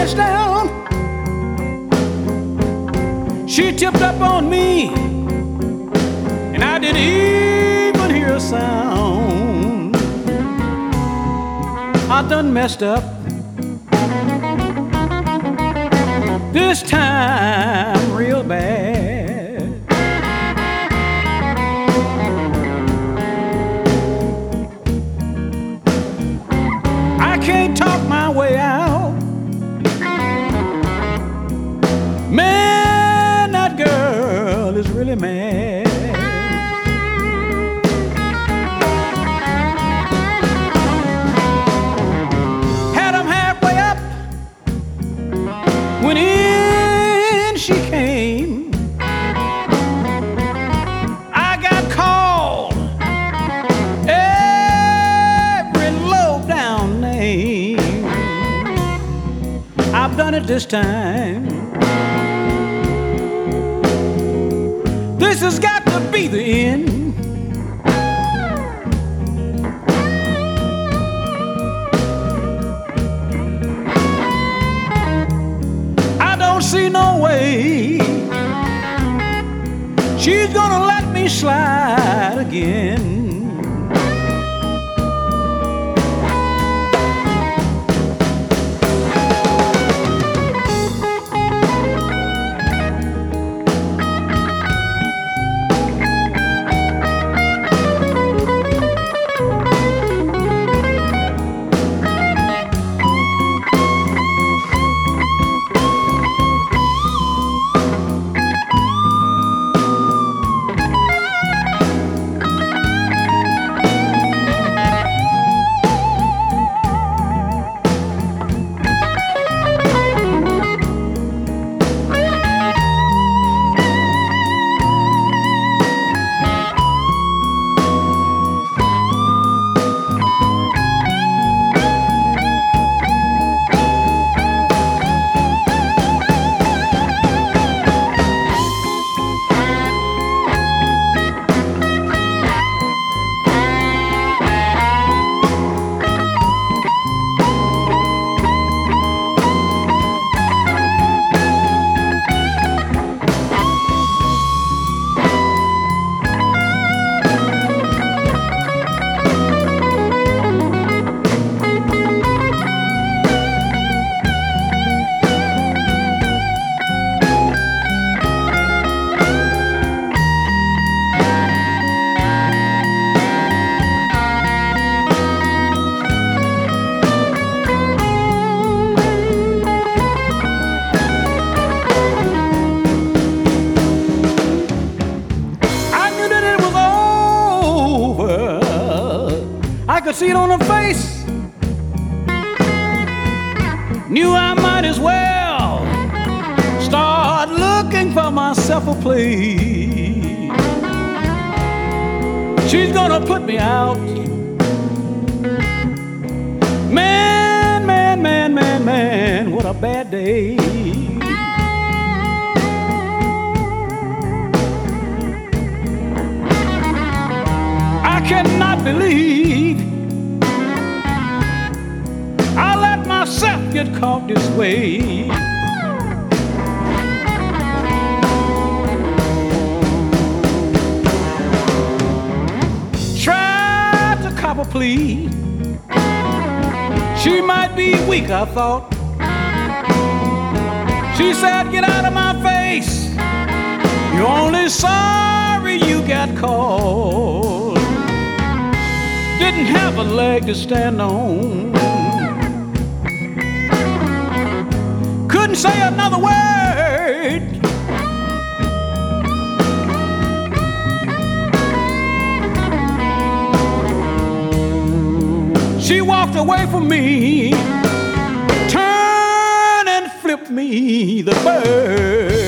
down. She tipped up on me, and I didn't even hear a sound. I done messed up this time real bad. I can't talk my way out. Man, that girl is really mad. Had 'em halfway up when in she came. I got called every low down name. I've done it this time. This has got to be the end. I don't see no way she's gonna let me slide again. I could see it on her face. Knew I might as well start looking for myself a place. She's gonna put me out. Man, man, man, man, man, what a bad day. I cannot believe I let myself get caught this way. Tried to cop a plea. She might be weak, I thought. She said, get out of my face. You're only sorry you got caught. Didn't have a leg to stand on. Couldn't say another word. She walked away from me, turned and flipped me the bird.